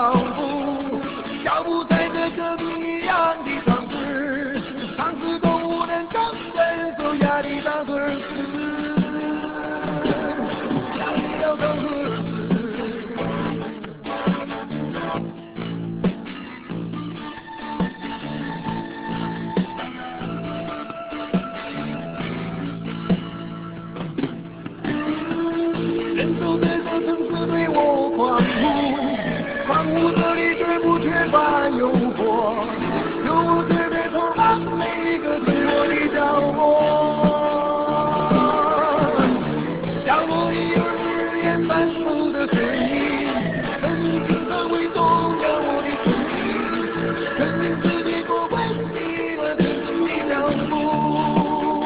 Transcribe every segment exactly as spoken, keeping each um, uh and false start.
脚步，脚步在这戈壁一样的城市，城市动物能刚忍受压力当孙子，压力要当孙子。忍受这个城市对我狂呼，狂呼这里绝不缺乏诱惑，诱惑绝对充满每一个自我的角落。角落里有日夜反复的声音，声音经常会动摇我的生命，声音是你所问题和真正的脚步，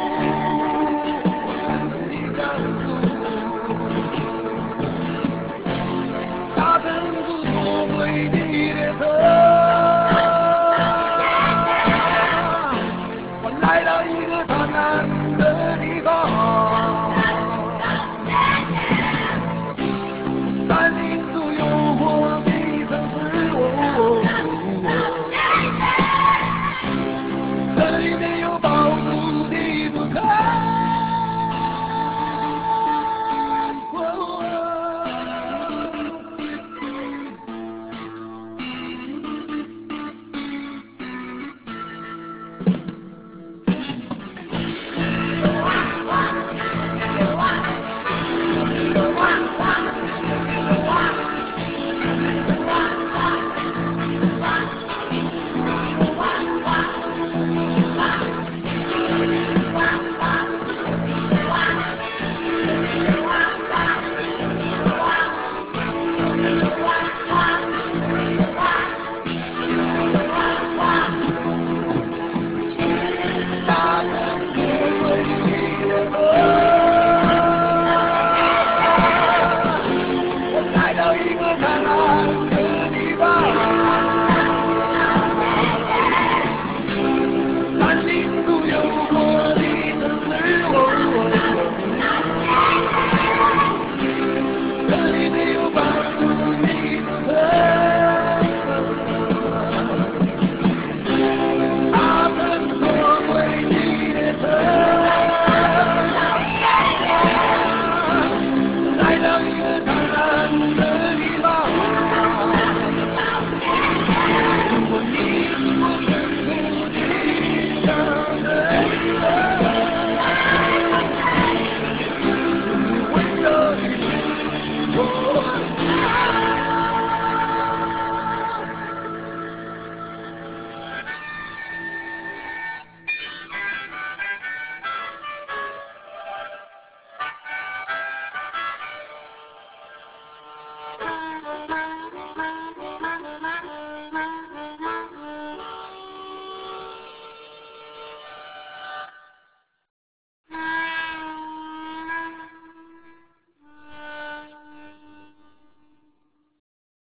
真正的脚步。大城市所谓的